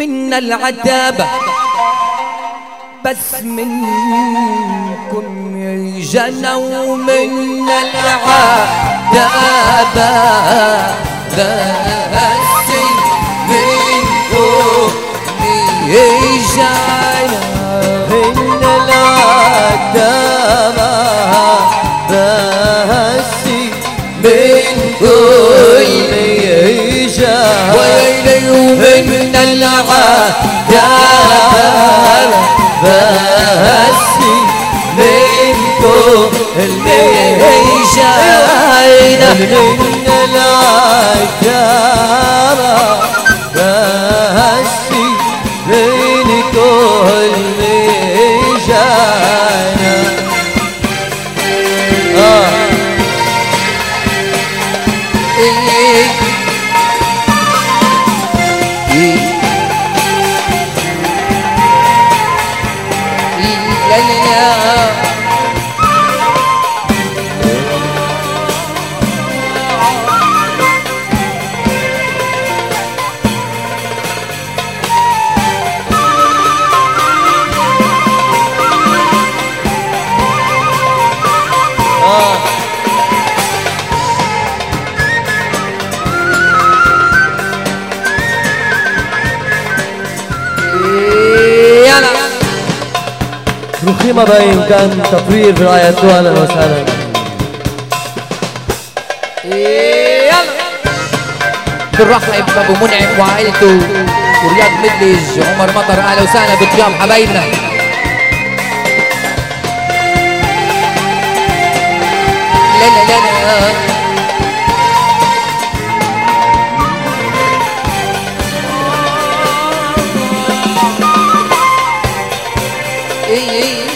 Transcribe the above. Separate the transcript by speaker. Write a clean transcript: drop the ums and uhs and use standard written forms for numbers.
Speaker 1: من العتابة بس منكم جنوا من العتابة بس منكم جنوا
Speaker 2: من العتابة بس من كل جاه
Speaker 1: ويلي ومن العتابة
Speaker 2: بس من كل جاه من العتابة بس من كل جاه رخيمة بإمكان تطوير برعايته. أهلا وسهلا.
Speaker 1: بنرحب بأبو منعم وعائلته ورياض مدلج عمر مطر. أهلا وسهلا بالضياف حبايبنا. لا لا لا لا